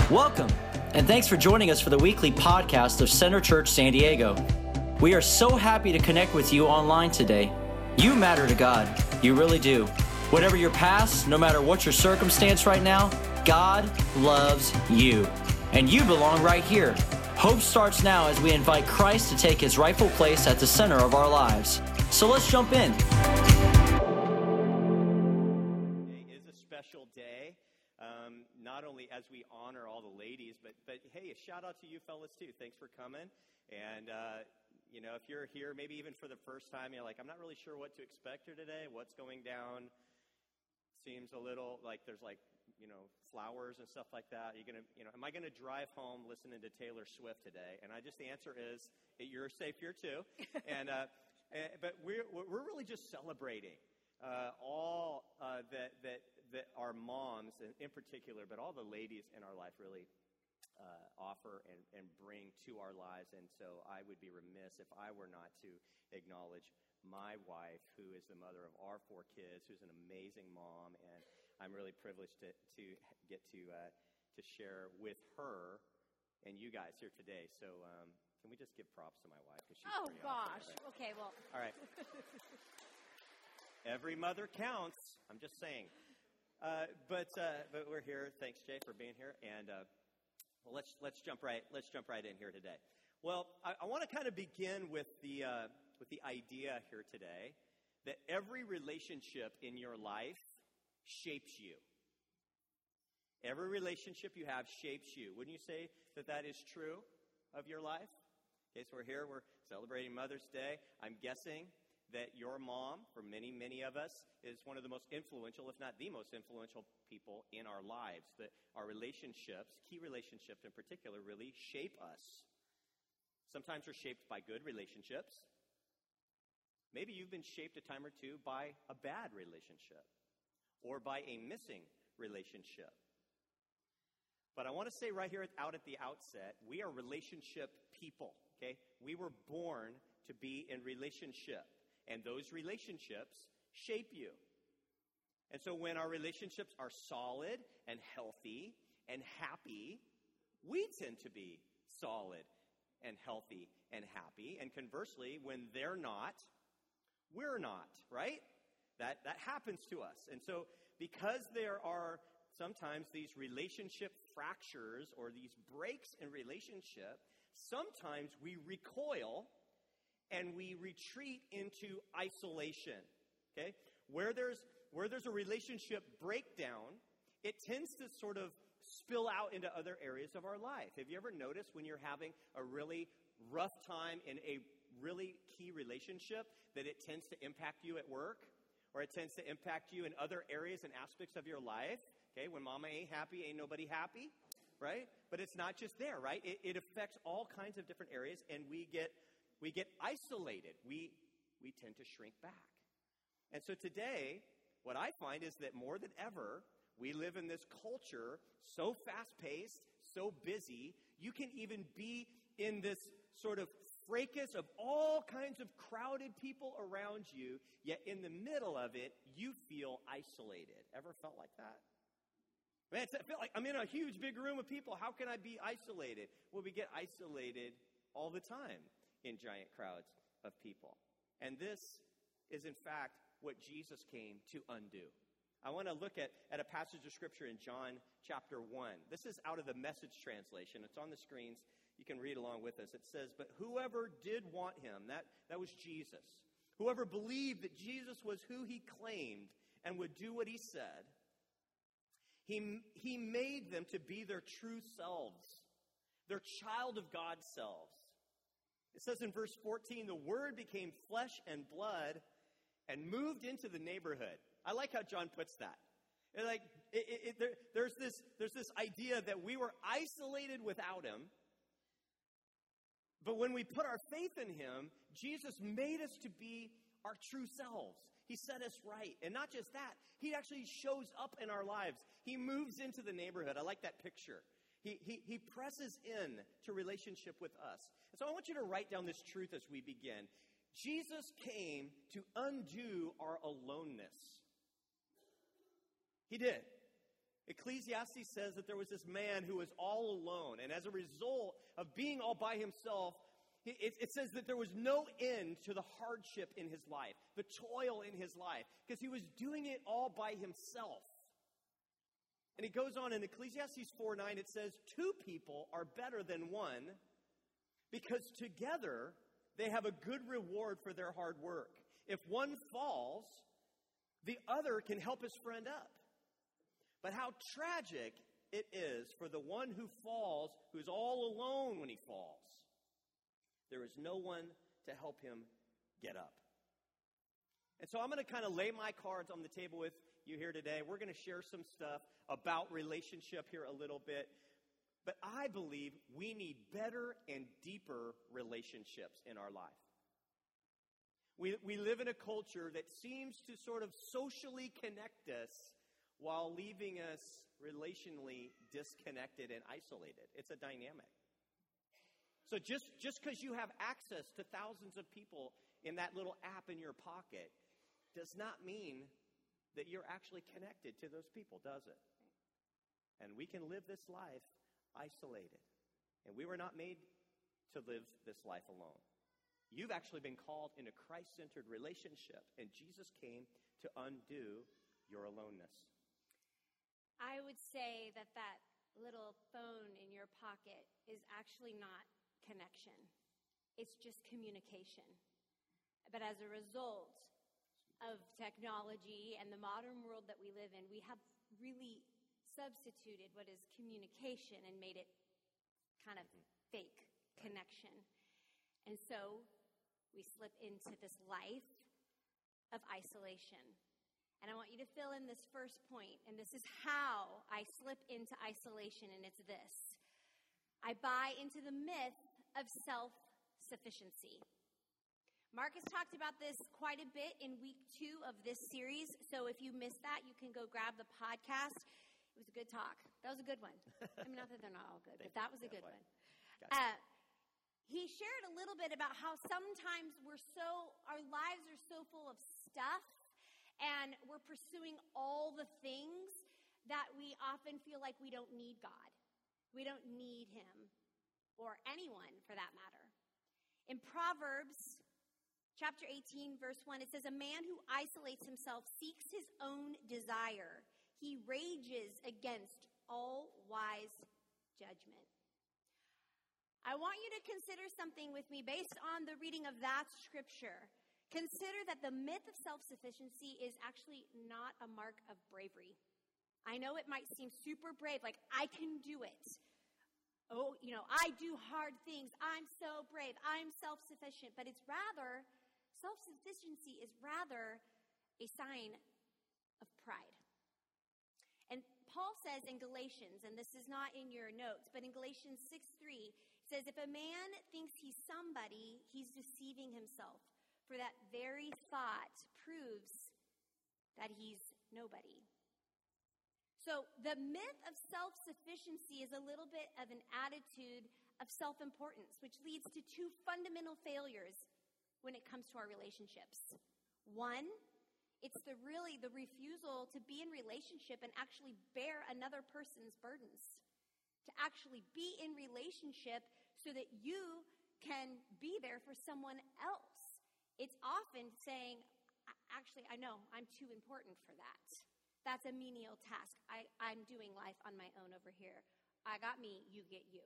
Welcome, and thanks for joining us for the weekly podcast of Center Church San Diego. We are so happy to connect with you online today. You matter to God. You really do. Whatever your past, no matter what your circumstance right now, God loves you. And you belong right here. Hope starts now as we invite Christ to take his rightful place at the center of our lives. So let's jump in. Today is a special day. Not only as we honor all the ladies, but hey, a shout out to you fellas too. Thanks for coming. And if you're here, maybe even for the first time, you're like, I'm not really sure what to expect here today. What's going down? Seems a little like there's flowers and stuff like that. Am I gonna drive home listening to Taylor Swift today? And the answer is you're safe here too. But we're really just celebrating all that our moms in particular, but all the ladies in our life really offer and bring to our lives. And so I would be remiss if I were not to acknowledge my wife, who is the mother of our 4 kids, who's an amazing mom, and I'm really privileged to get to share with her and you guys here today. So can we just give props to my wife? She's oh gosh. Awesome, okay, well. All right. Every mother counts. I'm just saying. But we're here. Thanks, Jay, for being here. And let's jump right in here today. Well, I want to kind of begin with the idea here today that every relationship in your life shapes you. Every relationship you have shapes you. Wouldn't you say that is true of your life? Okay, so we're celebrating Mother's Day. I'm guessing that your mom, for many, many of us, is one of the most influential, if not the most influential people in our lives. That our relationships, key relationships in particular, really shape us. Sometimes we're shaped by good relationships. Maybe you've been shaped a time or two by a bad relationship or by a missing relationship. But I want to say right here out at the outset, we are relationship people, okay? We were born to be in relationship. And those relationships shape you. And so when our relationships are solid and healthy and happy, we tend to be solid and healthy and happy. And conversely, when they're not, we're not, right? That happens to us. And so because there are sometimes these relationship fractures or these breaks in relationship, sometimes we recoil and we retreat into isolation, okay? Where there's a relationship breakdown, it tends to sort of spill out into other areas of our life. Have you ever noticed when you're having a really rough time in a really key relationship that it tends to impact you at work, or it tends to impact you in other areas and aspects of your life? Okay, when mama ain't happy, ain't nobody happy, right? But it's not just there, right? It affects all kinds of different areas, and we get isolated. We tend to shrink back. And so today, what I find is that more than ever, we live in this culture so fast-paced, so busy, you can even be in this sort of fracas of all kinds of crowded people around you, yet in the middle of it, you feel isolated. Ever felt like that? Man, I feel like I'm in a huge, big room of people. How can I be isolated? Well, we get isolated all the time in giant crowds of people. And this is, in fact, what Jesus came to undo. I want to look at a passage of Scripture in John chapter 1. This is out of the Message translation. It's on the screens. You can read along with us. It says, "But whoever did want him," that was Jesus, "whoever believed that Jesus was who he claimed and would do what he said, he made them to be their true selves, their child of God selves." It says in verse 14, "The Word became flesh and blood and moved into the neighborhood." I like how John puts that. There's this idea that we were isolated without him, but when we put our faith in him, Jesus made us to be our true selves. He set us right. And not just that, he actually shows up in our lives. He moves into the neighborhood. I like that picture. He presses in to relationship with us. And so I want you to write down this truth as we begin. Jesus came to undo our aloneness. He did. Ecclesiastes says that there was this man who was all alone, and as a result of being all by himself, it says that there was no end to the hardship in his life, the toil in his life, because he was doing it all by himself. And he goes on in Ecclesiastes 4:9, it says, 2 people are better than one, because together they have a good reward for their hard work. If one falls, the other can help his friend up. But how tragic it is for the one who falls, who's all alone when he falls. There is no one to help him get up. And so I'm going to kind of lay my cards on the table with you here today. We're going to share some stuff about relationship here a little bit. But I believe we need better and deeper relationships in our life. We live in a culture that seems to sort of socially connect us while leaving us relationally disconnected and isolated. It's a dynamic. So just because you have access to thousands of people in that little app in your pocket does not mean that you're actually connected to those people, does it? And we can live this life isolated. And we were not made to live this life alone. You've actually been called in a Christ-centered relationship, and Jesus came to undo your aloneness. I would say that little phone in your pocket is actually not connection. It's just communication. But as a result of technology and the modern world that we live in, we have really substituted what is communication and made it kind of fake connection. And so we slip into this life of isolation. And I want you to fill in this first point, and this is how I slip into isolation, and it's this. I buy into the myth of self-sufficiency. Marcus talked about this quite a bit in week 2 of this series, so if you missed that, you can go grab the podcast. It was a good talk. That was a good one. I mean, not that they're not all good, but that was a good one. He shared a little bit about how sometimes our lives are so full of stuff, and we're pursuing all the things that we often feel like we don't need God. We don't need Him, or anyone for that matter. In Proverbs chapter 18, verse 1, it says, "A man who isolates himself seeks his own desire. He rages against all wise judgment." I want you to consider something with me based on the reading of that scripture. Consider that the myth of self-sufficiency is actually not a mark of bravery. I know it might seem super brave, like I can do it. Oh, I do hard things. I'm so brave. I'm self-sufficient. But self-sufficiency is rather a sign of pride. And Paul says in Galatians, and this is not in your notes, but in Galatians 6:3, it says, "If a man thinks he's somebody, he's deceiving himself. For that very thought proves that he's nobody." So the myth of self-sufficiency is a little bit of an attitude of self-importance, which leads to 2 fundamental failures when it comes to our relationships. One, it's the refusal to be in relationship and actually bear another person's burdens. To actually be in relationship so that you can be there for someone else. It's often saying, actually, I know I'm too important for that. That's a menial task. I'm doing life on my own over here. I got me, you get you.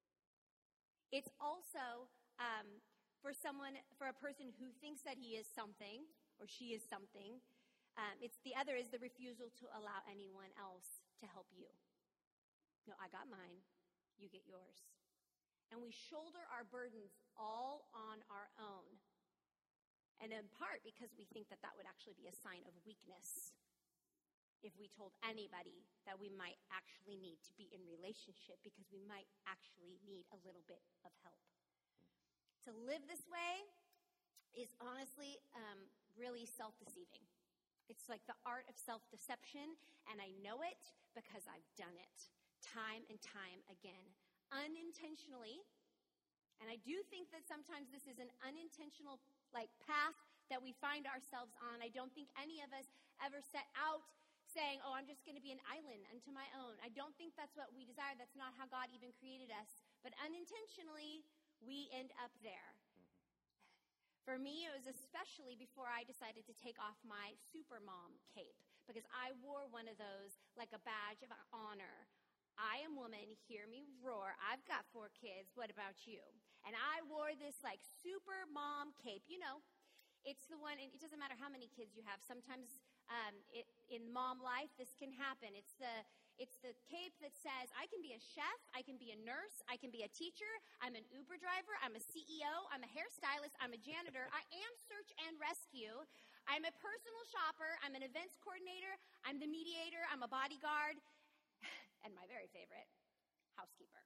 It's also for a person who thinks that he is something or she is something. The other is the refusal to allow anyone else to help you. No, I got mine, you get yours. And we shoulder our burdens all on our own. And in part because we think that would actually be a sign of weakness if we told anybody that we might actually need to be in relationship because we might actually need a little bit of help. To live this way is honestly really self-deceiving. It's like the art of self-deception, and I know it because I've done it time and time again, unintentionally. And I do think that sometimes this is an unintentional path that we find ourselves on. I don't think any of us ever set out saying, oh, I'm just going to be an island unto my own. I don't think that's what we desire. That's not how God even created us. But unintentionally, we end up there. For me, it was especially before I decided to take off my super mom cape, because I wore one of those like a badge of honor. I am woman, hear me roar. I've got 4 kids. What about you? And I wore this like super mom cape. You know, it's the one, and it doesn't matter how many kids you have. Sometimes in mom life, this can happen. It's the cape that says, I can be a chef, I can be a nurse, I can be a teacher, I'm an Uber driver, I'm a CEO, I'm a hairstylist, I'm a janitor, I am search and rescue, I'm a personal shopper, I'm an events coordinator, I'm the mediator, I'm a bodyguard, and my very favorite, housekeeper.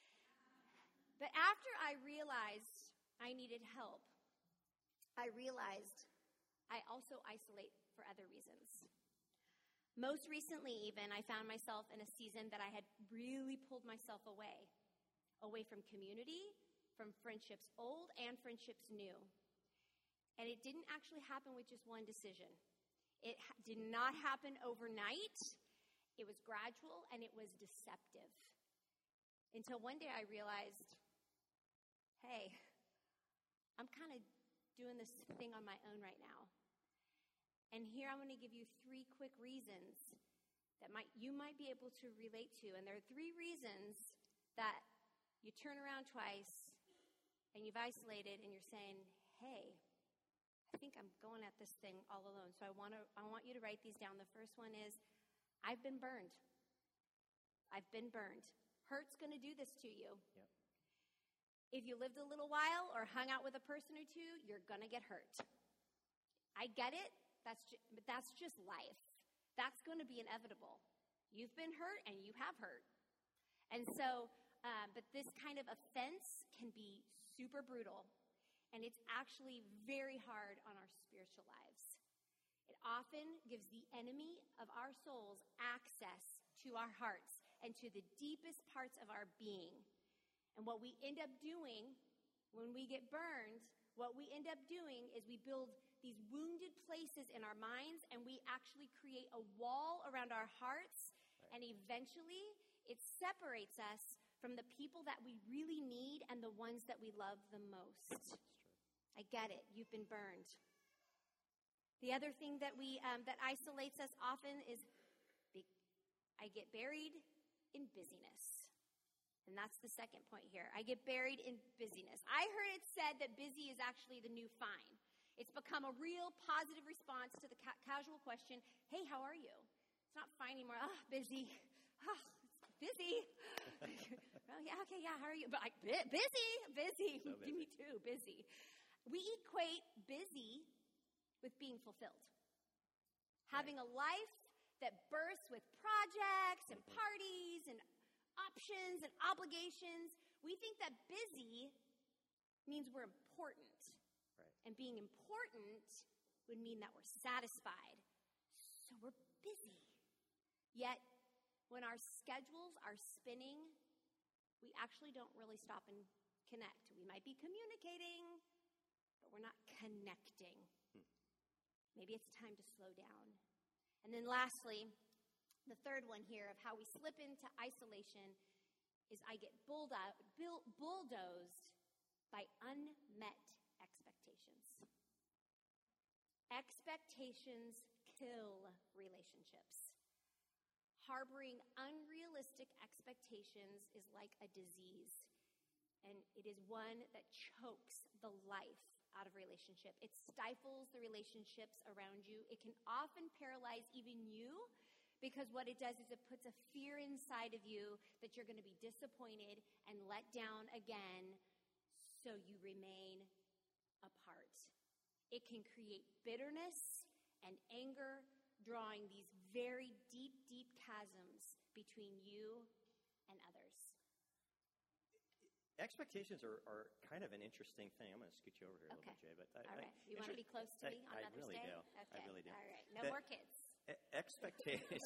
But after I realized I needed help, I realized I also isolate for other reasons. Most recently, even, I found myself in a season that I had really pulled myself away from community, from friendships old and friendships new. And it didn't actually happen with just one decision. It did not happen overnight. It was gradual and it was deceptive. Until one day I realized, hey, I'm kind of doing this thing on my own right now. And here I'm going to give you 3 quick reasons that you might be able to relate to. And there are 3 reasons that you turn around twice and you've isolated and you're saying, hey, I think I'm going at this thing all alone. So I want you to write these down. The first one is, I've been burned. I've been burned. Hurt's going to do this to you. Yep. If you lived a little while or hung out with a person or two, you're going to get hurt. I get it. But that's just life. That's going to be inevitable. You've been hurt and you have hurt. And so, but this kind of offense can be super brutal. And it's actually very hard on our spiritual lives. It often gives the enemy of our souls access to our hearts and to the deepest parts of our being. And what we end up doing when we get burned, what we end up doing is we build these wounded places in our minds, and we actually create a wall around our hearts, and eventually it separates us from the people that we really need and the ones that we love the most. I get it. You've been burned. The other thing that that isolates us often is I get buried in busyness. And that's the second point here. I get buried in busyness. I heard it said that busy is actually the new fine. It's become a real positive response to the casual question, hey, how are you? It's not fine anymore. Oh, busy. Oh, busy. Oh, yeah, okay, yeah, how are you? But like, busy. So busy. Me too, busy. We equate busy with being fulfilled. Having a life that bursts with projects and parties and options and obligations. We think that busy means we're important. Right. And being important would mean that we're satisfied. So we're busy. Yet, when our schedules are spinning, we actually don't really stop and connect. We might be communicating, but we're not connecting. Maybe it's time to slow down. And then lastly, the third one here of how we slip into isolation is I get bulldozed by unmet expectations. Expectations kill relationships. Harboring unrealistic expectations is like a disease, and it is one that chokes the life out of relationship. It stifles the relationships around you. It can often paralyze even you, because what it does is it puts a fear inside of you that you're going to be disappointed and let down again, so you remain apart. It can create bitterness and anger, drawing these very deep, deep chasms between you and others. Expectations are kind of an interesting thing. I'm going to scoot you over here a little bit, Jay. But All right. You want to be close to me on Mother's Day? Do. Okay. I really do. All right. No more kids. Expectations.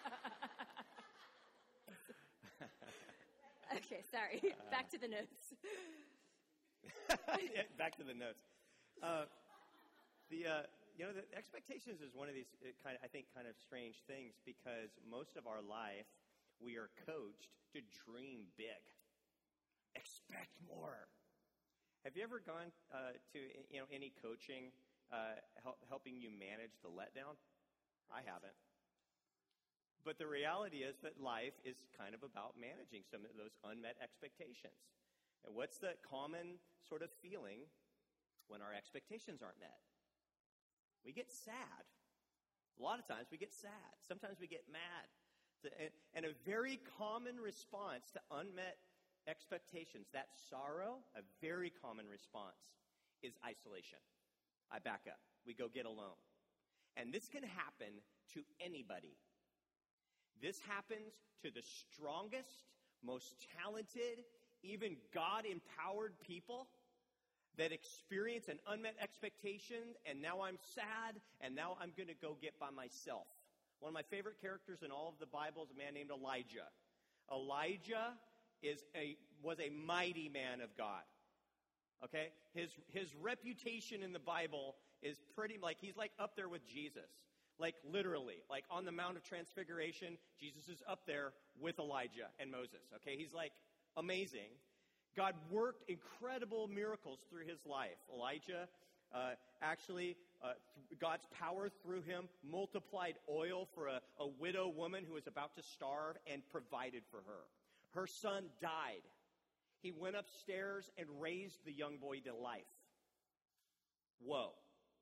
Okay, sorry. Back to the notes. Back to the notes. the expectations is one of these kind of strange things, because most of our life we are coached to dream big, expect more. Have you ever gone to any coaching helping you manage the letdown? I haven't. But the reality is that life is kind of about managing some of those unmet expectations. And what's the common sort of feeling when our expectations aren't met? We get sad. A lot of times we get sad. Sometimes we get mad. And a very common response to unmet expectations, that sorrow, a very common response, is isolation. I back up. We go get alone. And this can happen to anybody. This happens to the strongest, most talented, even God-empowered people that experience an unmet expectation, and now I'm sad, and now I'm going to go get by myself. One of my favorite characters in all of the Bible is a man named Elijah. Elijah was a mighty man of God. Okay? His reputation in the Bible is pretty, he's up there with Jesus. Literally, on the Mount of Transfiguration, Jesus is up there with Elijah and Moses, okay? He's amazing. God worked incredible miracles through his life. Elijah, God's power through him multiplied oil for a widow woman who was about to starve and provided for her. Her son died. He went upstairs and raised the young boy to life. Whoa.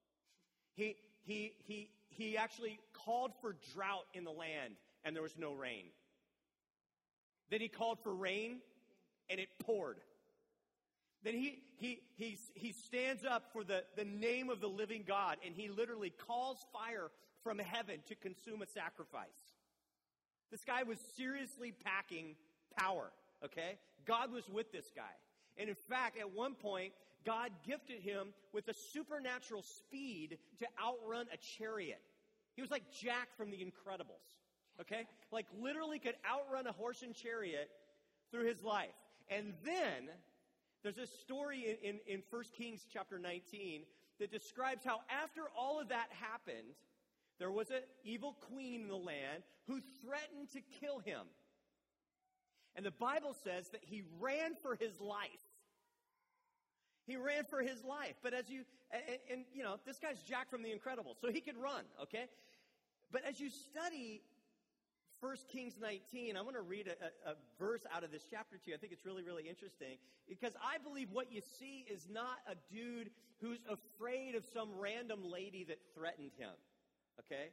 He actually called for drought in the land, and there was no rain. Then he called for rain, and it poured. Then he stands up for the name of the living God, and he literally calls fire from heaven to consume a sacrifice. This guy was seriously packing power, okay? God was with this guy. And in fact, at one point, God gifted him with a supernatural speed to outrun a chariot. He was like Jack from The Incredibles, okay? Literally could outrun a horse and chariot through his life. And then there's this story in 1 Kings chapter 19 that describes how after all of that happened, there was an evil queen in the land who threatened to kill him. And the Bible says that he ran for his life. He ran for his life. But this guy's Jack from The Incredibles, so he could run, okay? But as you study 1 Kings 19, I'm going to read a verse out of this chapter to you. I think it's really, really interesting, because I believe what you see is not a dude who's afraid of some random lady that threatened him, okay?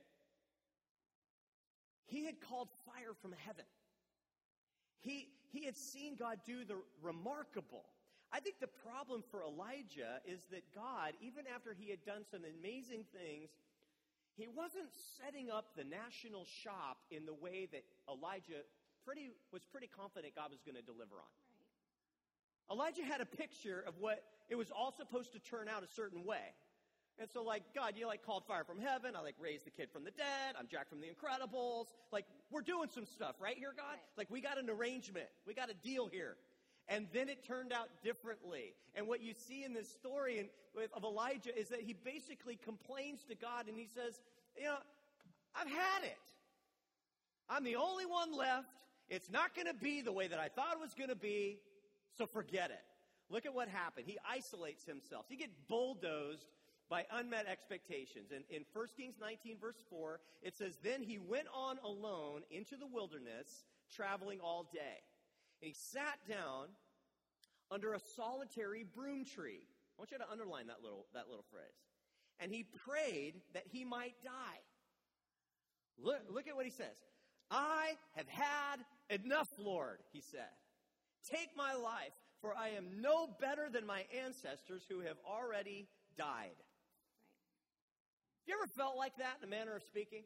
He had called fire from heaven. He had seen God do the remarkable. I think the problem for Elijah is that God, even after he had done some amazing things, he wasn't setting up the national shop in the way that Elijah was pretty confident God was going to deliver on. Right. Elijah had a picture of what it was all supposed to turn out a certain way. And so, God, you, called fire from heaven. I, raised the kid from the dead. I'm Jack from The Incredibles. We're doing some stuff, right here, God? Right. We got an arrangement. We got a deal here. And then it turned out differently. And what you see in this story of Elijah is that he basically complains to God, and he says, I've had it. I'm the only one left. It's not going to be the way that I thought it was going to be, so forget it. Look at what happened. He isolates himself. He gets bulldozed by unmet expectations. And in 1 Kings 19, verse 4, it says, Then he went on alone into the wilderness, traveling all day. And he sat down under a solitary broom tree. I want you to underline that little phrase. And he prayed that he might die. Look at what he says. I have had enough, Lord, he said. Take my life, for I am no better than my ancestors who have already died. Right. You ever felt like that in a manner of speaking?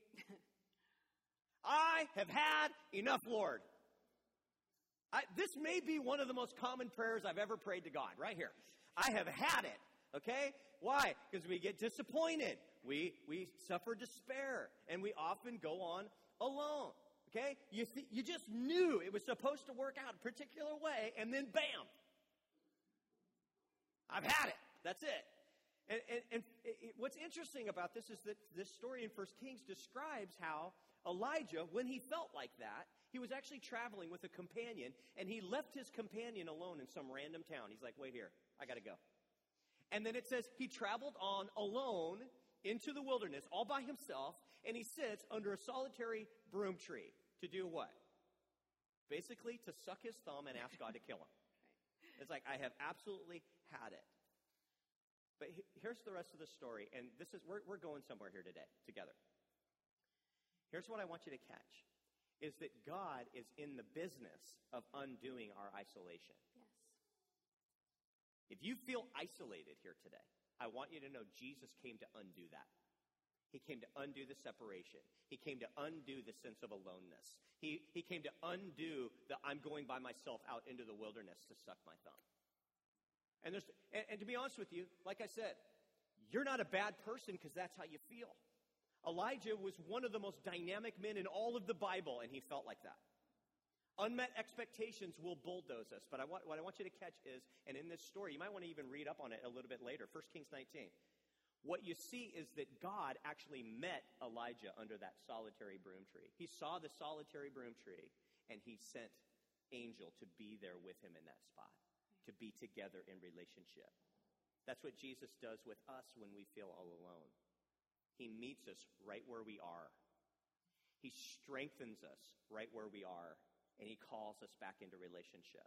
I have had enough, Lord. This may be one of the most common prayers I've ever prayed to God, right here. I have had it, okay? Why? Because we get disappointed. We suffer despair, and we often go on alone, okay? You just knew it was supposed to work out a particular way, and then bam! I've had it. That's it. And what's interesting about this is that this story in 1 Kings describes how Elijah, when he felt like that, he was actually traveling with a companion, and he left his companion alone in some random town. He's like, wait here, I got to go. And then it says he traveled on alone into the wilderness all by himself, and he sits under a solitary broom tree to do what? Basically to suck his thumb and ask God to kill him. It's like, I have absolutely had it. But here's the rest of the story, and this is we're going somewhere here today together. Here's what I want you to catch, is that God is in the business of undoing our isolation. Yes. If you feel isolated here today, I want you to know Jesus came to undo that. He came to undo the separation. He came to undo the sense of aloneness. He came to undo the I'm going by myself out into the wilderness to suck my thumb. And to be honest with you, like I said, you're not a bad person because that's how you feel. Elijah was one of the most dynamic men in all of the Bible, and he felt like that. Unmet expectations will bulldoze us. But what I want you to catch is, and in this story, you might want to even read up on it a little bit later, 1 Kings 19. What you see is that God actually met Elijah under that solitary broom tree. He saw the solitary broom tree, and he sent angel to be there with him in that spot, to be together in relationship. That's what Jesus does with us when we feel all alone. He meets us right where we are. He strengthens us right where we are, and he calls us back into relationship.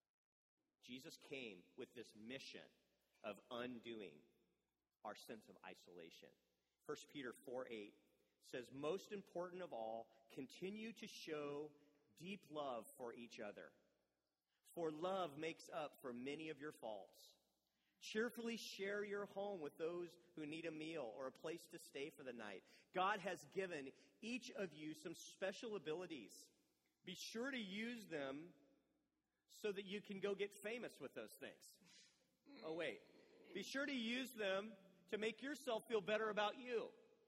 Jesus came with this mission of undoing our sense of isolation. 1 Peter 4:8 says, most important of all, continue to show deep love for each other. For love makes up for many of your faults. Cheerfully share your home with those who need a meal or a place to stay for the night. God has given each of you some special abilities. Be sure to use them so that you can go get famous with those things. Oh, wait. Be sure to use them to make yourself feel better about you.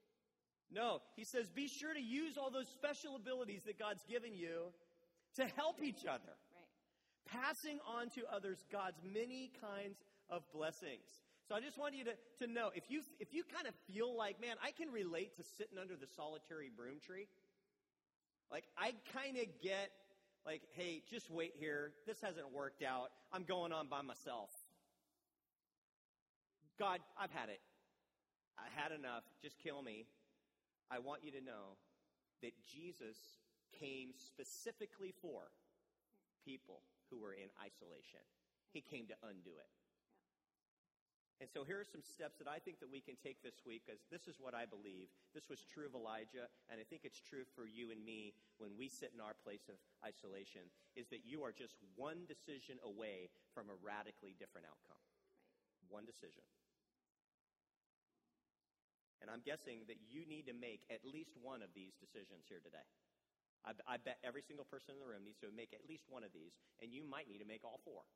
No, he says, be sure to use all those special abilities that God's given you to help each other. Passing on to others God's many kinds of blessings. So I just want you to know, if you kind of feel like, man, I can relate to sitting under the solitary broom tree. Like, I kind of get, like, hey, just wait here. This hasn't worked out. I'm going on by myself. God, I've had it. I had enough. Just kill me. I want you to know that Jesus came specifically for people who were in isolation. He came to undo it. And so here are some steps that I think that we can take this week, because this is what I believe. This was true of Elijah, and I think it's true for you and me when we sit in our place of isolation, is that you are just one decision away from a radically different outcome. One decision. And I'm guessing that you need to make at least one of these decisions here today. I bet every single person in the room needs to make at least one of these, and you might need to make all four.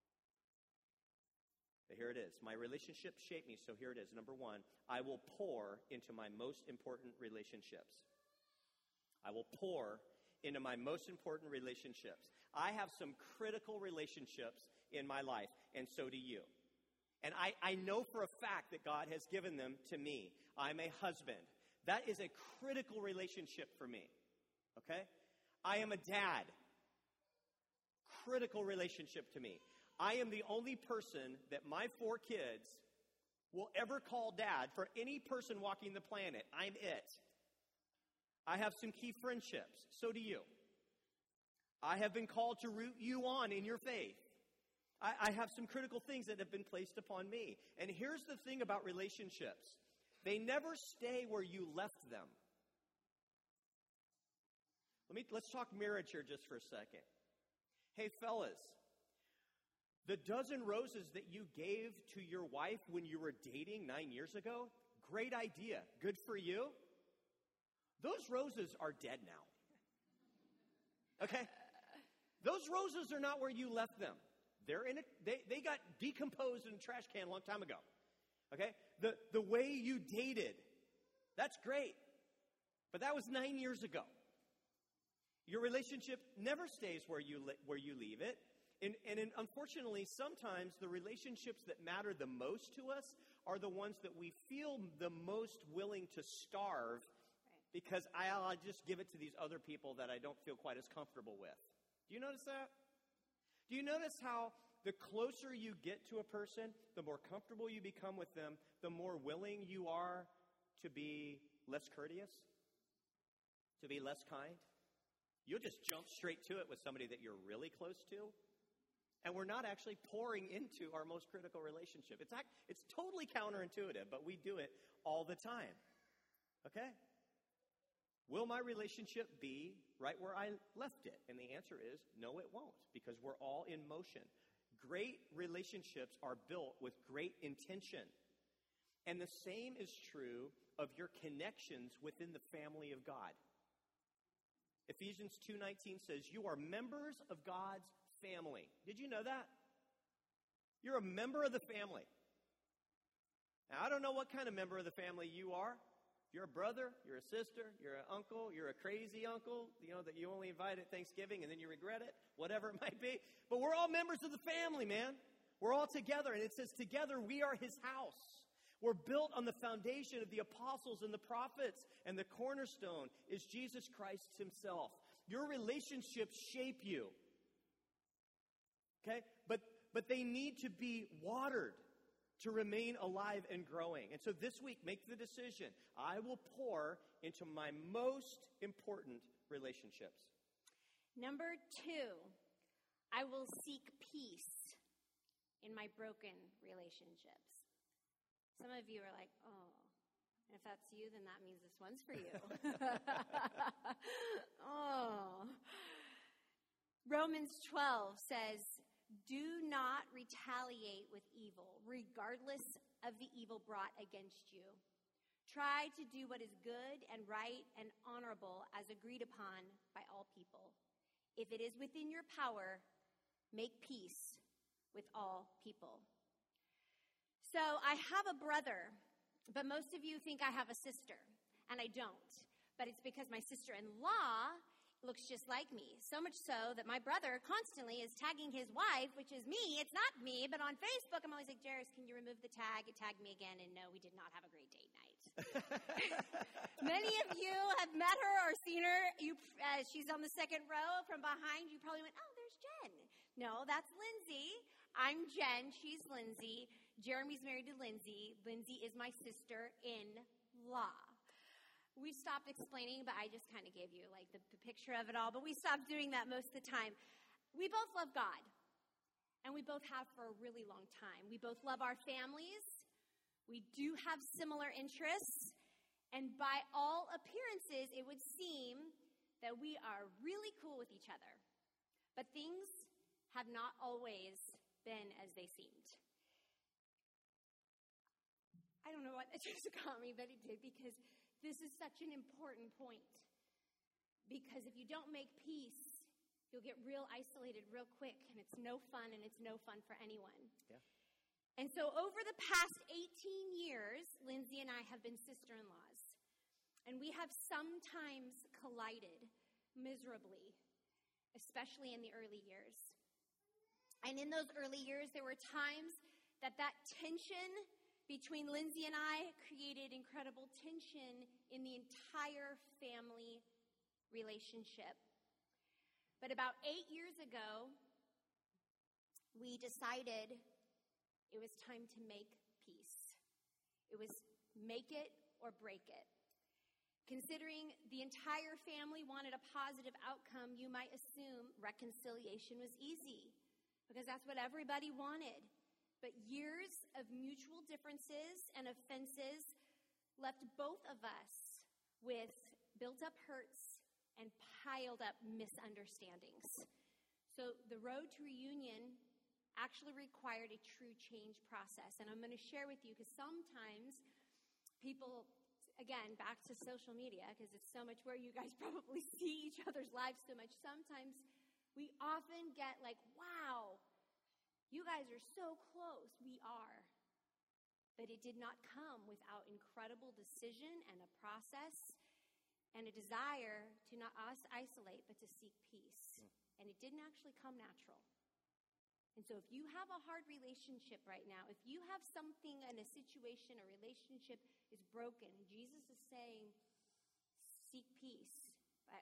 But here it is. My relationships shape me, so here it is. Number one, I will pour into my most important relationships. I will pour into my most important relationships. I have some critical relationships in my life, and so do you. And I know for a fact that God has given them to me. I'm a husband. That is a critical relationship for me. Okay? I am a dad. Critical relationship to me. I am the only person that my 4 kids will ever call dad for any person walking the planet. I'm it. I have some key friendships. So do you. I have been called to root you on in your faith. I have some critical things that have been placed upon me. And here's the thing about relationships. They never stay where you left them. Let's talk marriage here just for a second. Hey, fellas, the dozen roses that you gave to your wife when you were dating 9 years ago, great idea. Good for you. Those roses are dead now. Okay? Those roses are not where you left them. They got decomposed in a trash can a long time ago. Okay? The way you dated, that's great. But that was 9 years ago. Your relationship never stays where you leave it. Unfortunately, sometimes the relationships that matter the most to us are the ones that we feel the most willing to starve because I'll just give it to these other people that I don't feel quite as comfortable with. Do you notice that? Do you notice how the closer you get to a person, the more comfortable you become with them, the more willing you are to be less courteous, to be less kind? You'll just jump straight to it with somebody that you're really close to. And we're not actually pouring into our most critical relationship. It's totally counterintuitive, but we do it all the time. Okay? Will my relationship be right where I left it? And the answer is, no, it won't, because we're all in motion. Great relationships are built with great intention. And the same is true of your connections within the family of God. Ephesians 2:19 says, you are members of God's family. Did you know that? You're a member of the family. Now, I don't know what kind of member of the family you are. You're a brother, you're a sister, you're an uncle, you're a crazy uncle, that you only invite at Thanksgiving and then you regret it, whatever it might be. But we're all members of the family, man. We're all together, and it says together we are his house. We're built on the foundation of the apostles and the prophets, and the cornerstone is Jesus Christ himself. Your relationships shape you. Okay? But they need to be watered to remain alive and growing. And so this week, make the decision. I will pour into my most important relationships. Number 2, I will seek peace in my broken relationships. Some of you are like, oh, and if that's you, then that means this one's for you. Oh. Romans 12 says, do not retaliate with evil, regardless of the evil brought against you. Try to do what is good and right and honorable as agreed upon by all people. If it is within your power, make peace with all people. So I have a brother, but most of you think I have a sister, and I don't. But it's because my sister-in-law looks just like me, so much so that my brother constantly is tagging his wife, which is me. It's not me, but on Facebook, I'm always like, Jairus, can you remove the tag? It tagged me again, and no, we did not have a great date night. Many of you have met her or seen her. She's on the second row from behind. You probably went, oh, there's Jen. No, that's Lindsay. I'm Jen. She's Lindsay. Jeremy's married to Lindsay. Lindsay is my sister-in-law. We stopped explaining, but I just kind of gave you like the picture of it all. But we stopped doing that most of the time. We both love God, and we both have for a really long time. We both love our families. We do have similar interests. And by all appearances, it would seem that we are really cool with each other. But things have not always been as they seemed. I don't know what that just got me, but it did, because this is such an important point. Because if you don't make peace, you'll get real isolated real quick, and it's no fun, and it's no fun for anyone. Yeah. And so over the past 18 years, Lindsay and I have been sister-in-laws. And we have sometimes collided miserably, especially in the early years. And in those early years, there were times that tension between Lindsay and I created incredible tension in the entire family relationship. But about 8 years ago, we decided it was time to make peace. It was make it or break it. Considering the entire family wanted a positive outcome, you might assume reconciliation was easy, because that's what everybody wanted. But years of mutual differences and offenses left both of us with built-up hurts and piled-up misunderstandings. So the road to reunion actually required a true change process. And I'm going to share with you, because sometimes people, again, back to social media, because it's so much where you guys probably see each other's lives so much, sometimes we often get like, wow, you guys are so close. We are. But it did not come without incredible decision and a process and a desire to not us isolate, but to seek peace. And it didn't actually come natural. And so if you have a hard relationship right now, if you have something in a situation, a relationship is broken, and Jesus is saying, seek peace by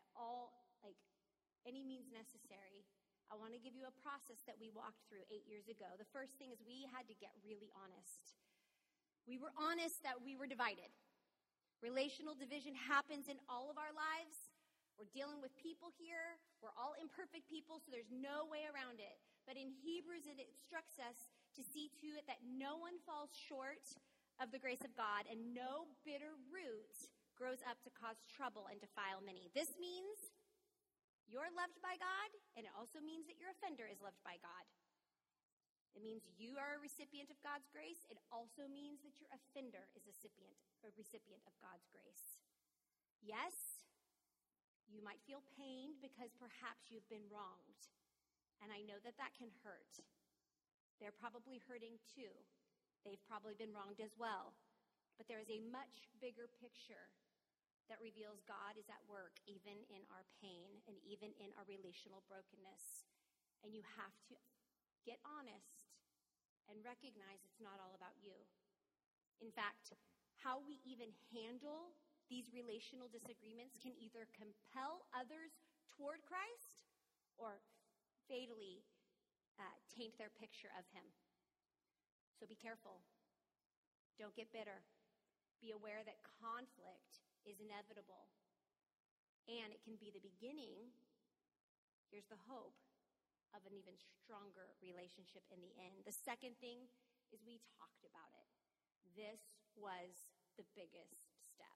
any means necessary, I want to give you a process that we walked through 8 years ago. The first thing is we had to get really honest. We were honest that we were divided. Relational division happens in all of our lives. We're dealing with people here. We're all imperfect people, so there's no way around it. But in Hebrews, it instructs us to see to it that no one falls short of the grace of God, and no bitter root grows up to cause trouble and defile many. This means you're loved by God, and it also means that your offender is loved by God. It means you are a recipient of God's grace. It also means that your offender is a recipient of God's grace. Yes, you might feel pained because perhaps you've been wronged. And I know that that can hurt. They're probably hurting too. They've probably been wronged as well. But there is a much bigger picture that reveals God is at work even in our pain and even in our relational brokenness. And you have to get honest and recognize it's not all about you. In fact, how we even handle these relational disagreements can either compel others toward Christ or fatally taint their picture of him. So be careful. Don't get bitter. Be aware that conflict is inevitable. And it can be the beginning, here's the hope, of an even stronger relationship in the end. The second thing is we talked about it. This was the biggest step.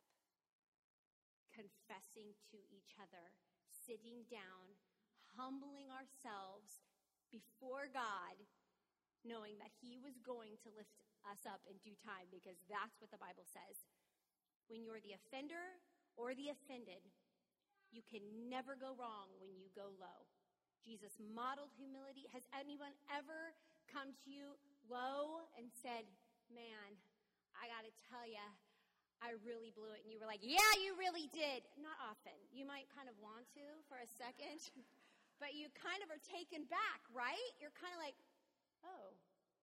Confessing to each other, sitting down, humbling ourselves before God, knowing that he was going to lift us up in due time, because that's what the Bible says. When you're the offender or the offended, you can never go wrong when you go low. Jesus modeled humility. Has anyone ever come to you low and said, man, I got to tell you, I really blew it. And you were like, yeah, you really did. Not often. You might kind of want to for a second, but you kind of are taken back, right? You're kind of like, oh,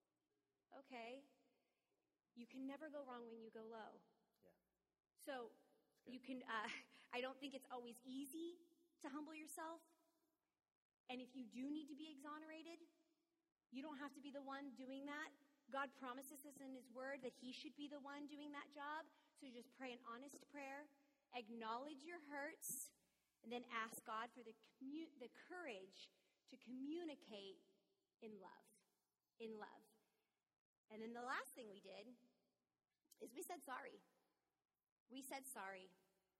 okay. You can never go wrong when you go low. Yeah. So you can, I don't think it's always easy to humble yourself. And if you do need to be exonerated, you don't have to be the one doing that. God promises us in his word that he should be the one doing that job. So just pray an honest prayer, acknowledge your hurts, and then ask God for the courage to communicate in love. In love. And then the last thing we did is we said sorry. We said sorry.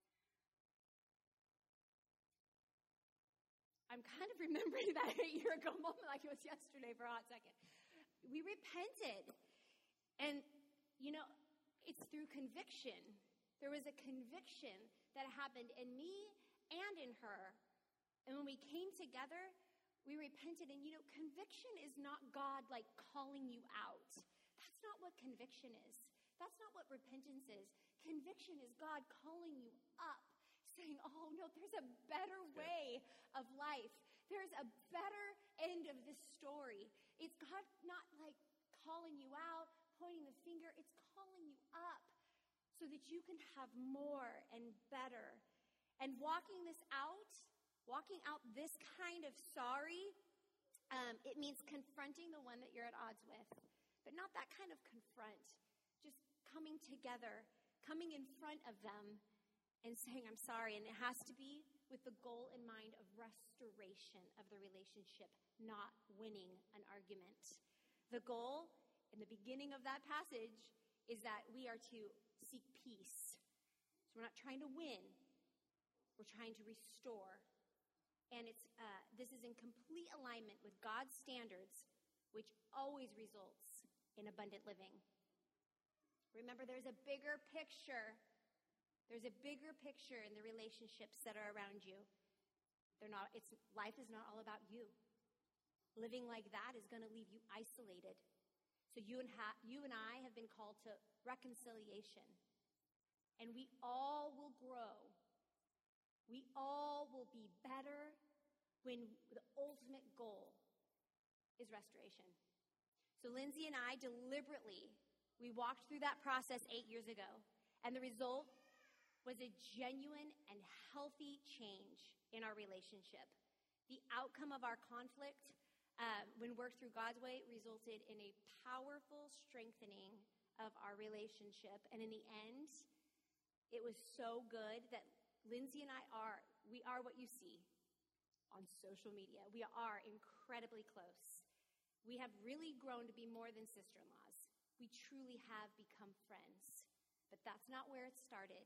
I'm kind of remembering that 8 year ago moment like it was yesterday for a hot second. We repented. And, you know, it's through conviction. There was a conviction that happened in me and in her. And when we came together, we repented. And, you know, conviction is not God, like, calling you out. That's not what conviction is. That's not what repentance is. Conviction is God calling you up, saying, oh, no, there's a better way of life. There's a better end of this story. It's God not like calling you out, pointing the finger. It's calling you up so that you can have more and better. And walking out this kind of sorry, it means confronting the one that you're at odds with. But not that kind of confront. Just coming together, coming in front of them and saying, I'm sorry. And it has to be with the goal in mind of restoration of the relationship, not winning an argument. The goal in the beginning of that passage is that we are to seek peace. So we're not trying to win. We're trying to restore. And this is in complete alignment with God's standards, which always results in abundant living. Remember, there's a bigger picture. There's a bigger picture in the relationships that are around you. Life is not all about you. Living like that is going to leave you isolated. So you and I have been called to reconciliation. And we all will grow. We all will be better when the ultimate goal is restoration. So Lindsay and I we walked through that process 8 years ago, and the result was a genuine and healthy change in our relationship. The outcome of our conflict, when worked through God's way, resulted in a powerful strengthening of our relationship. And in the end, it was so good that Lindsay and I we are what you see on social media. We are incredibly close. We have really grown to be more than sister-in-laws. We truly have become friends. But that's not where it started.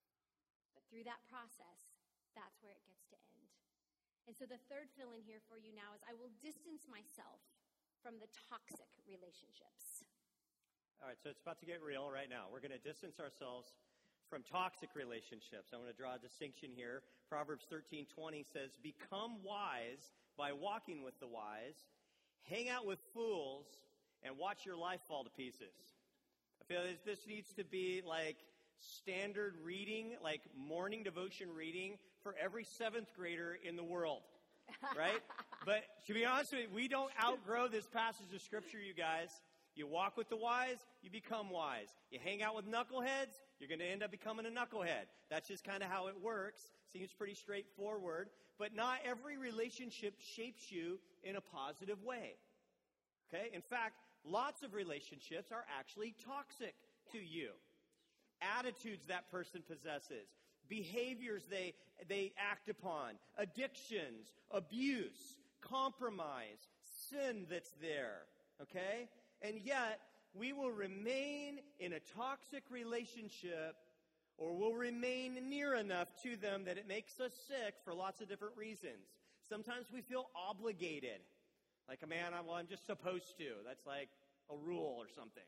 But through that process, that's where it gets to end. And so the third fill in here for you now is I will distance myself from the toxic relationships. All right, so it's about to get real right now. We're going to distance ourselves from toxic relationships. I want to draw a distinction here. Proverbs 13:20 says, "Become wise by walking with the wise. Hang out with fools and watch your life fall to pieces." I feel this needs to be like standard reading, like morning devotion reading for every 7th grader in the world, right? But to be honest with you, we don't outgrow this passage of Scripture, you guys. You walk with the wise, you become wise. You hang out with knuckleheads, you're going to end up becoming a knucklehead. That's just kind of how it works. Seems pretty straightforward. But not every relationship shapes you in a positive way. Okay? In fact, lots of relationships are actually toxic to you. Attitudes that person possesses, behaviors they act upon, addictions, abuse, compromise, sin that's there. Okay? And yet, we will remain in a toxic relationship, or will remain near enough to them that it makes us sick for lots of different reasons. Sometimes we feel obligated. Like, man, I'm just supposed to. That's like a rule or something.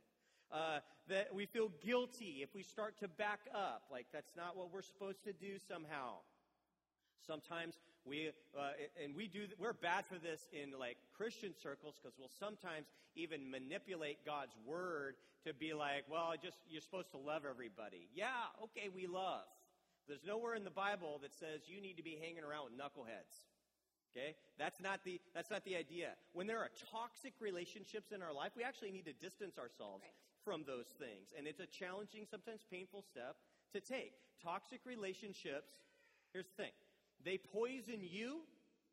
That we feel guilty if we start to back up. Like, that's not what we're supposed to do somehow. Sometimes we're bad for this in like Christian circles, because we'll sometimes even manipulate God's word to be like, well, you're supposed to love everybody. Yeah, okay, we love. There's nowhere in the Bible that says you need to be hanging around with knuckleheads. Okay? That's not the idea. When there are toxic relationships in our life, we actually need to distance ourselves from those things. And it's a challenging, sometimes painful step to take. Toxic relationships, here's the thing. They poison you,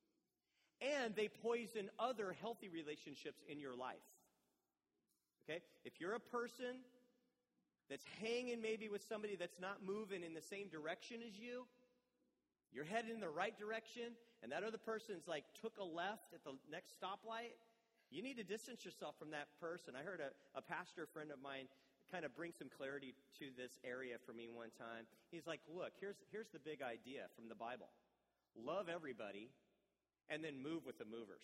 and they poison other healthy relationships in your life. Okay? If you're a person that's hanging maybe with somebody that's not moving in the same direction as you, you're headed in the right direction, and that other person's like took a left at the next stoplight, you need to distance yourself from that person. I heard a pastor friend of mine kind of bring some clarity to this area for me one time. He's like, look, here's the big idea from the Bible. Love everybody, and then move with the movers.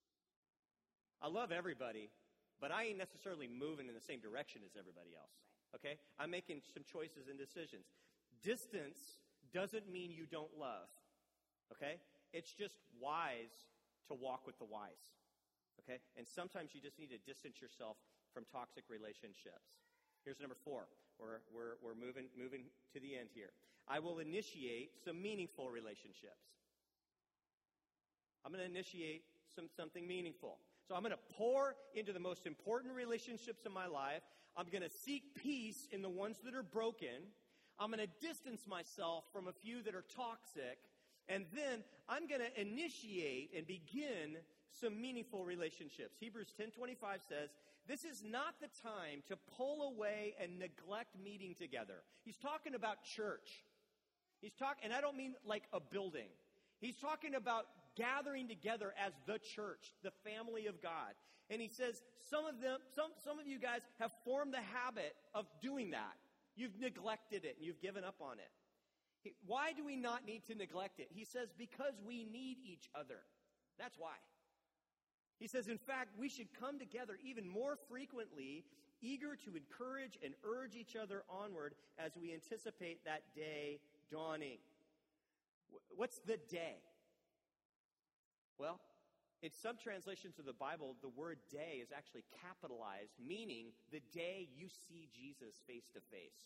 I love everybody, but I ain't necessarily moving in the same direction as everybody else. Okay? I'm making some choices and decisions. Distance doesn't mean you don't love. Okay? It's just wise to walk with the wise. Okay? And sometimes you just need to distance yourself from toxic relationships. Here's number 4. We're moving to the end here. I will initiate some meaningful relationships. I'm going to initiate something meaningful. So I'm going to pour into the most important relationships in my life. I'm going to seek peace in the ones that are broken. I'm going to distance myself from a few that are toxic. And then I'm going to initiate and begin some meaningful relationships. Hebrews 10:25 says, this is not the time to pull away and neglect meeting together. He's talking about church. And I don't mean like a building. He's talking about gathering together as the church, the family of God. And he says, some of you guys have formed the habit of doing that. You've neglected it and you've given up on it. Why do we not need to neglect it? He says, because we need each other. That's why. He says, in fact, we should come together even more frequently, eager to encourage and urge each other onward as we anticipate that day dawning. What's the day? Well, in some translations of the Bible, the word day is actually capitalized, meaning the day you see Jesus face to face.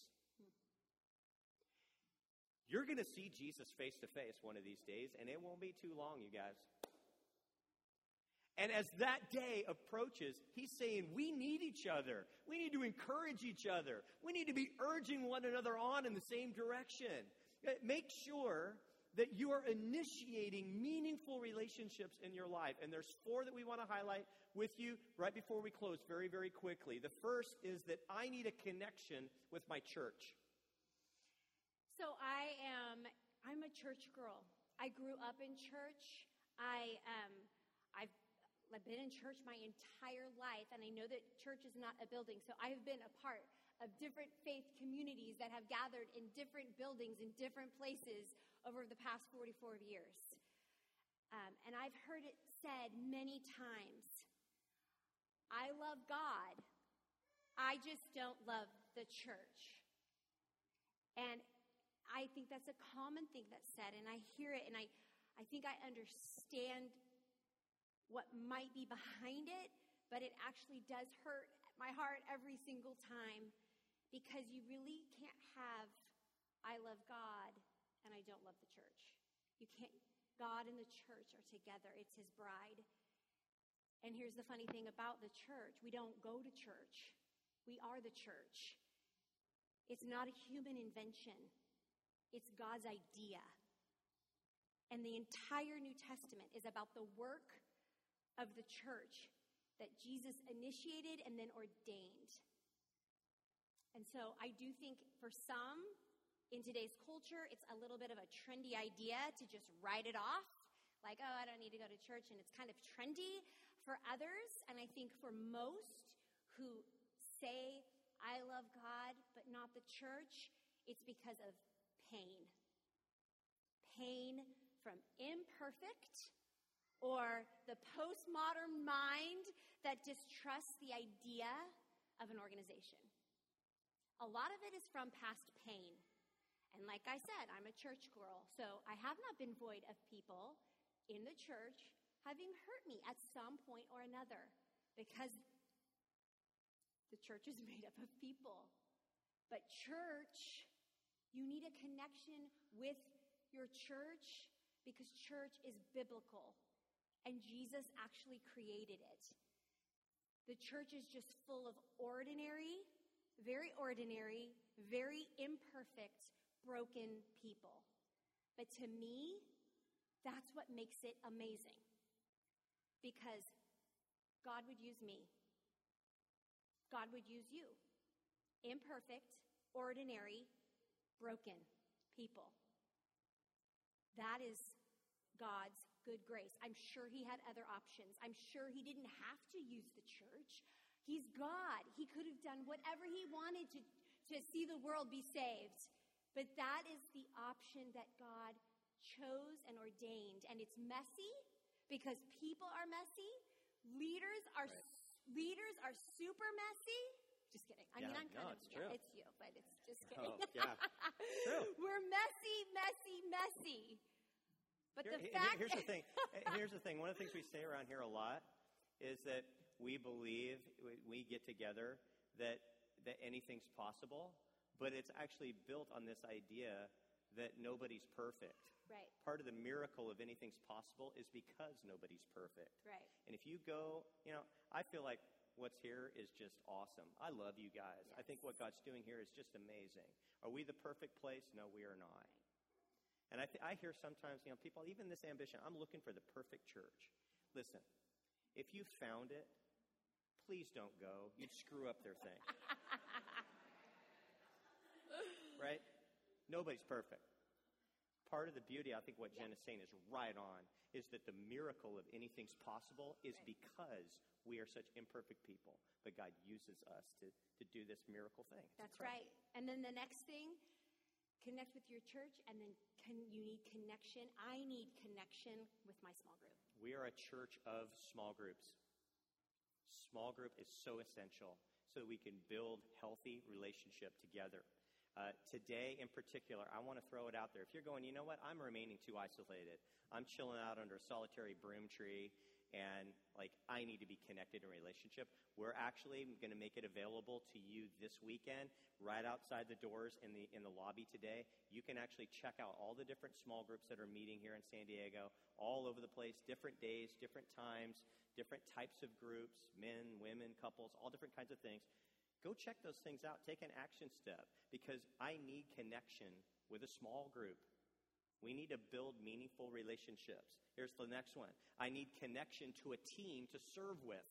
You're going to see Jesus face to face one of these days, and it won't be too long, you guys. And as that day approaches, he's saying we need each other. We need to encourage each other. We need to be urging one another on in the same direction. Make sure that you are initiating meaningful relationships in your life. And there's 4 that we want to highlight with you right before we close very, very quickly. The first is that I need a connection with my church. So I'm a church girl. I grew up in church. I've been in church my entire life, and I know that church is not a building. So I've been a part of different faith communities that have gathered in different buildings in different places over the past 44 years. And I've heard it said many times, I love God, I just don't love the church. And I think that's a common thing that's said, and I hear it, and I think I understand what might be behind it, but it actually does hurt my heart every single time, because you really can't have I love God and I don't love the church. You can't. God and the church are together. It's his bride. And here's the funny thing about the church. We don't go to church. We are the church. It's not a human invention. It's God's idea. And the entire New Testament is about the work of the church that Jesus initiated and then ordained. And so I do think for some in today's culture, it's a little bit of a trendy idea to just write it off. Like, oh, I don't need to go to church, and it's kind of trendy for others. And I think for most who say, I love God, but not the church, it's because of pain. Pain from imperfect, or the postmodern mind that distrusts the idea of an organization. A lot of it is from past pain. And like I said, I'm a church girl, so I have not been void of people in the church having hurt me at some point or another, because the church is made up of people. But church, you need a connection with your church, because church is biblical. And Jesus actually created it. The church is just full of ordinary, very imperfect, broken people. But to me, that's what makes it amazing. Because God would use me. God would use you. Imperfect, ordinary, broken people. That is God's good grace. I'm sure he had other options. I'm sure he didn't have to use the church. He's God. He could have done whatever he wanted to see the world be saved. But that is the option that God chose and ordained. And it's messy because people are messy. Leaders are super messy. Just kidding. I mean, I'm kind of, true. It's you, but it's just kidding. Oh, yeah. True. We're messy. But here's the thing. One of the things we say around here a lot is that we believe, we get together, that anything's possible, but it's actually built on this idea that nobody's perfect. Right. Part of the miracle of anything's possible is because nobody's perfect. Right. And if you go, I feel like what's here is just awesome. I love you guys. Yes. I think what God's doing here is just amazing. Are we the perfect place? No, we are not. Right. And I hear sometimes, people, even this ambition, I'm looking for the perfect church. Listen, if you found it, please don't go. You'd screw up their thing. Right? Nobody's perfect. Part of the beauty, I think what Jen is saying is right on, is that the miracle of anything's possible is because we are such imperfect people, but God uses us to do this miracle thing. That's right. And then the next thing, connect with your church, and then you need connection. I need connection with my small group. We are a church of small groups. Small group is so essential so that we can build healthy relationship together. Today in particular, I want to throw it out there. If you're going, you know what, I'm remaining too isolated. I'm chilling out under a solitary broom tree, and like I need to be connected in relationship, we're actually going to make it available to you this weekend, right outside the doors in the lobby today. You can actually check out all the different small groups that are meeting here in San Diego, all over the place, different days, different times, different types of groups, men, women, couples, all different kinds of things. Go check those things out. Take an action step, because I need connection with a small group. We need to build meaningful relationships. Here's the next one. I need connection to a team to serve with.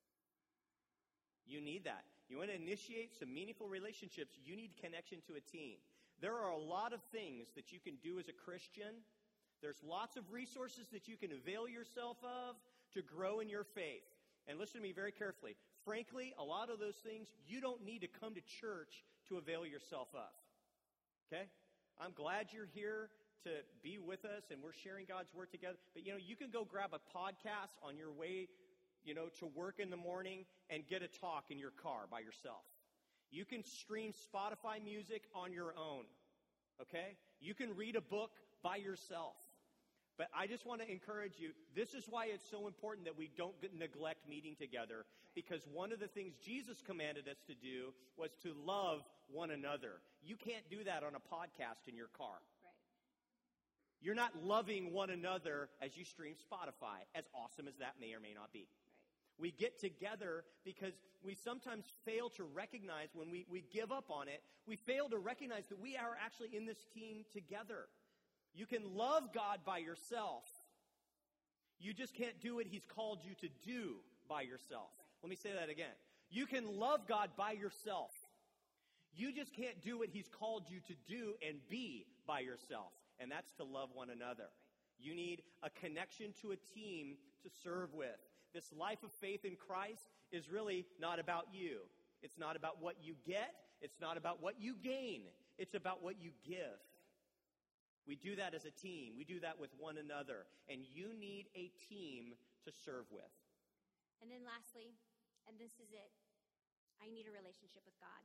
You need that. You want to initiate some meaningful relationships, you need connection to a team. There are a lot of things that you can do as a Christian. There's lots of resources that you can avail yourself of to grow in your faith. And listen to me very carefully. Frankly, a lot of those things you don't need to come to church to avail yourself of. Okay? I'm glad you're here to be with us and we're sharing God's word together. But, you can go grab a podcast on your way, to work in the morning and get a talk in your car by yourself. You can stream Spotify music on your own, okay? You can read a book by yourself. But I just want to encourage you, this is why it's so important that we don't neglect meeting together, because one of the things Jesus commanded us to do was to love one another. You can't do that on a podcast in your car. You're not loving one another as you stream Spotify, as awesome as that may or may not be. Right. We get together because we sometimes fail to recognize when we give up on it, we fail to recognize that we are actually in this team together. You can love God by yourself. You just can't do what He's called you to do by yourself. Let me say that again. You can love God by yourself. You just can't do what He's called you to do and be by yourself. And that's to love one another. You need a connection to a team to serve with. This life of faith in Christ is really not about you. It's not about what you get. It's not about what you gain. It's about what you give. We do that as a team. We do that with one another. And you need a team to serve with. And then lastly, and this is it, I need a relationship with God.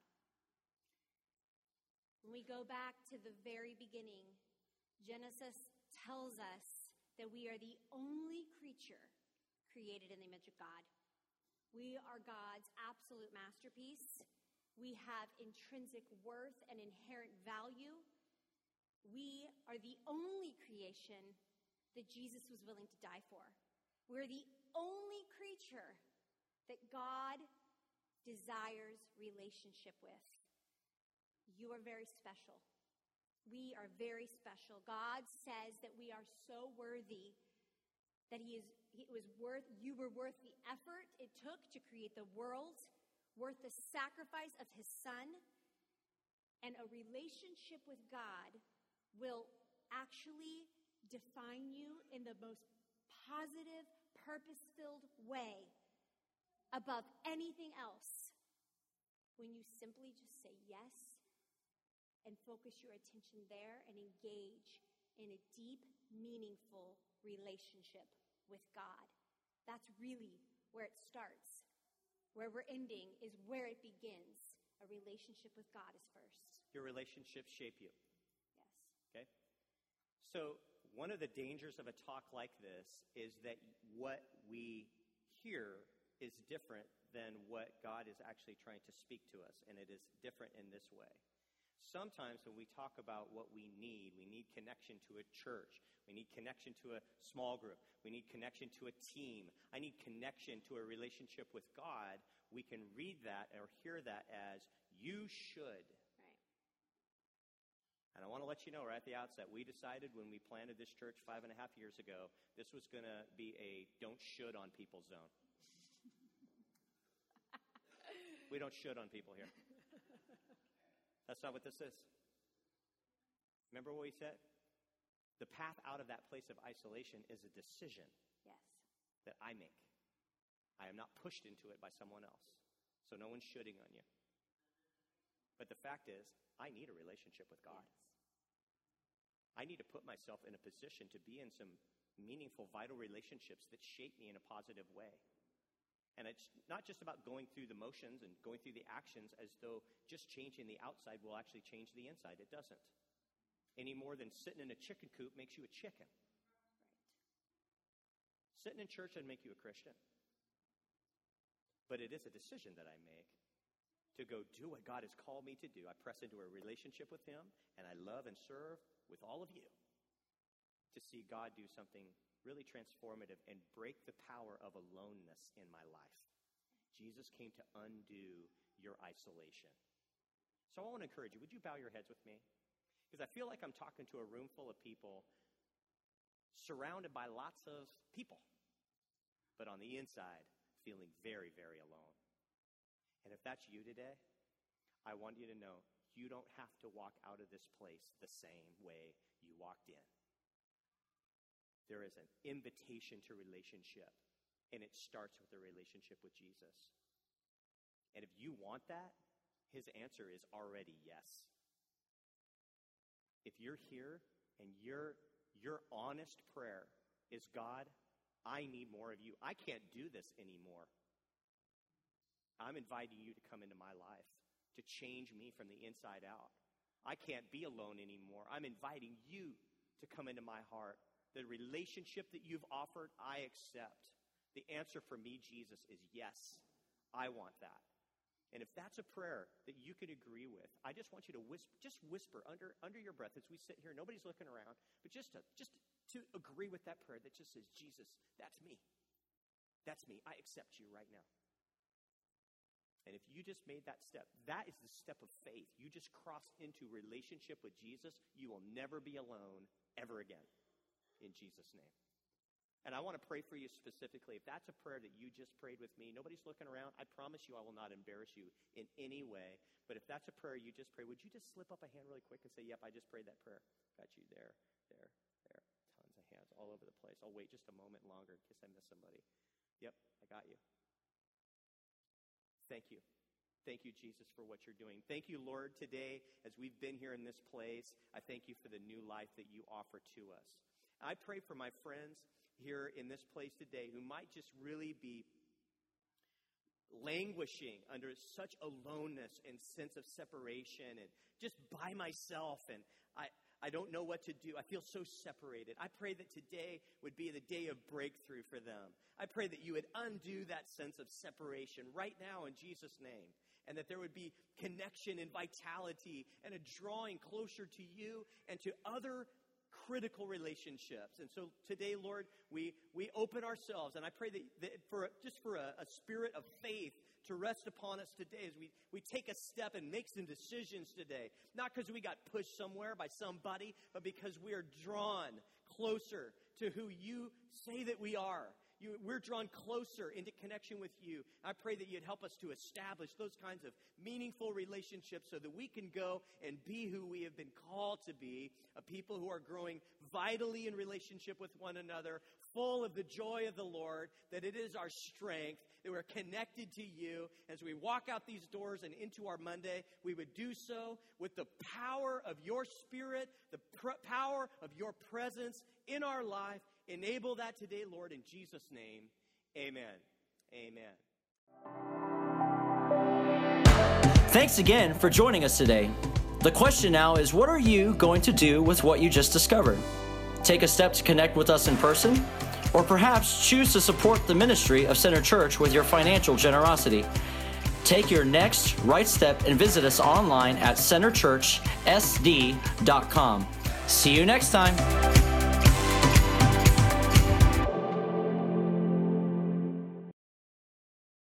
When we go back to the very beginning, Genesis tells us that we are the only creature created in the image of God. We are God's absolute masterpiece. We have intrinsic worth and inherent value. We are the only creation that Jesus was willing to die for. We're the only creature that God desires relationship with. You are very special. We are very special. God says that we are so worthy that you were worth the effort it took to create the world, worth the sacrifice of His Son, and a relationship with God will actually define you in the most positive, purpose-filled way above anything else when you simply just say yes and focus your attention there and engage in a deep, meaningful relationship with God. That's really where it starts. Where we're ending is where it begins. A relationship with God is first. Your relationships shape you. Yes. Okay? So one of the dangers of a talk like this is that what we hear is different than what God is actually trying to speak to us, and it is different in this way. Sometimes when we talk about what we need connection to a church. We need connection to a small group. We need connection to a team. I need connection to a relationship with God. We can read that or hear that as, you should. Right. And I want to let you know right at the outset, we decided when we planted this church 5.5 years ago, this was going to be a don't should on people zone. We don't should on people here. That's not what this is. Remember what we said? The path out of that place of isolation is a decision Yes. that I make. I am not pushed into it by someone else. So no one's shooting on you. But the fact is, I need a relationship with God. Yes. I need to put myself in a position to be in some meaningful, vital relationships that shape me in a positive way. And it's not just about going through the motions and going through the actions as though just changing the outside will actually change the inside. It doesn't. Any more than sitting in a chicken coop makes you a chicken. Right. Sitting in church doesn't make you a Christian. But it is a decision that I make to go do what God has called me to do. I press into a relationship with him, and I love and serve with all of you to see God do something really transformative and break the power of aloneness in my life. Jesus came to undo your isolation. So I want to encourage you, would you bow your heads with me? Because I feel like I'm talking to a room full of people surrounded by lots of people, but on the inside, feeling very, very alone. And if that's you today, I want you to know you don't have to walk out of this place the same way you walked in. There is an invitation to relationship, and it starts with a relationship with Jesus. And if you want that, his answer is already yes. If you're here and your honest prayer is, God, I need more of you. I can't do this anymore. I'm inviting you to come into my life, to change me from the inside out. I can't be alone anymore. I'm inviting you to come into my heart. The relationship that you've offered, I accept. The answer for me, Jesus, is yes. I want that. And if that's a prayer that you could agree with, I just want you to whisper under your breath as we sit here. Nobody's looking around, but just to agree with that prayer that just says, Jesus, that's me. That's me. I accept you right now. And if you just made that step, that is the step of faith. You just crossed into relationship with Jesus. You will never be alone ever again. In Jesus' name. And I want to pray for you specifically. If that's a prayer that you just prayed with me, nobody's looking around, I promise you I will not embarrass you in any way. But if that's a prayer you just prayed, would you just slip up a hand really quick and say, yep, I just prayed that prayer. Got you there. Tons of hands all over the place. I'll wait just a moment longer in case I miss somebody. Yep, I got you. Thank you. Thank you, Jesus, for what you're doing. Thank you, Lord, today as we've been here in this place. I thank you for the new life that you offer to us. I pray for my friends here in this place today who might just really be languishing under such aloneness and sense of separation and just by myself, and I don't know what to do. I feel so separated. I pray that today would be the day of breakthrough for them. I pray that you would undo that sense of separation right now in Jesus' name, and that there would be connection and vitality and a drawing closer to you and to other critical relationships. And so today, Lord, we open ourselves, and I pray that for a spirit of faith to rest upon us today as we take a step and make some decisions today. Not because we got pushed somewhere by somebody, but because we are drawn closer to who you say that we are. We're drawn closer into connection with you. I pray that you'd help us to establish those kinds of meaningful relationships so that we can go and be who we have been called to be, a people who are growing vitally in relationship with one another, full of the joy of the Lord, that it is our strength, that we're connected to you. As we walk out these doors and into our Monday, we would do so with the power of your Spirit, the power of your presence in our life. Enable that today, Lord, in Jesus' name. Amen. Amen. Thanks again for joining us today. The question now is, what are you going to do with what you just discovered? Take a step to connect with us in person, or perhaps choose to support the ministry of Center Church with your financial generosity. Take your next right step and visit us online at centerchurchsd.com. See you next time.